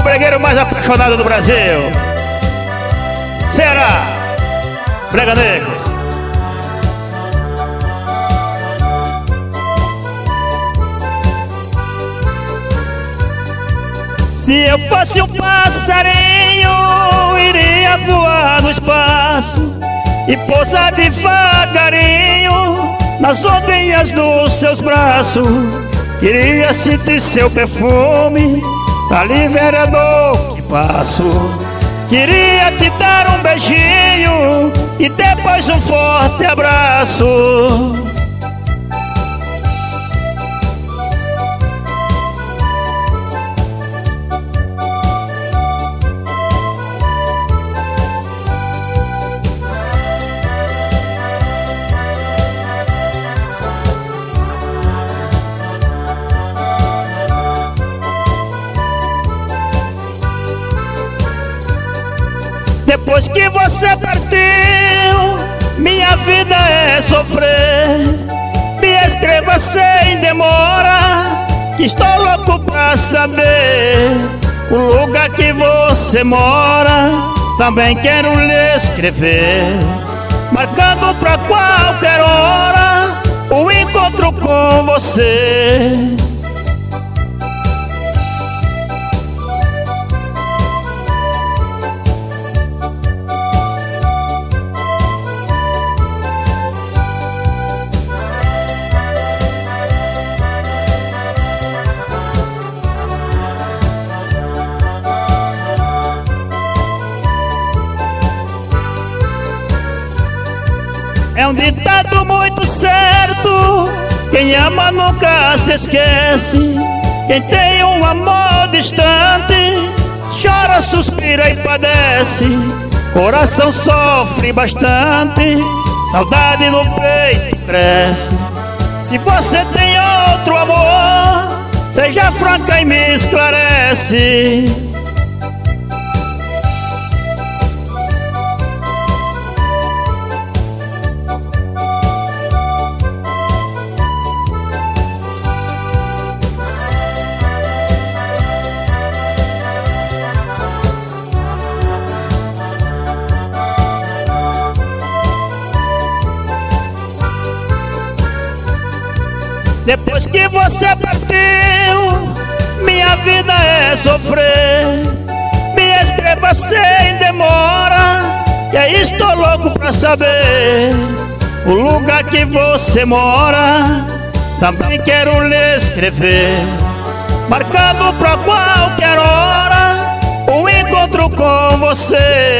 bregueiro mais apaixonado do Brasil, Ceará, Brega Negro. Se eu fosse um passarinho, iria voar no espaço e pousar devagarinho nas ondinhas dos seus braços. Queria sentir seu perfume ali, vereador, que passo. Queria te dar um beijinho e depois um forte abraço. Depois que você partiu, minha vida é sofrer. Me escreva sem demora, que estou louco pra saber o lugar que você mora. Também quero lhe escrever, marcando pra qualquer hora o encontro com você. É um ditado muito certo: quem ama nunca se esquece. Quem tem um amor distante chora, suspira e padece. Coração sofre bastante, saudade no peito cresce. Se você tem outro amor, seja franca e me esclarece. Depois que você partiu, minha vida é sofrer. Me escreva sem demora, que aí estou louco pra saber o lugar que você mora. Também quero lhe escrever, marcando pra qualquer hora o encontro com você.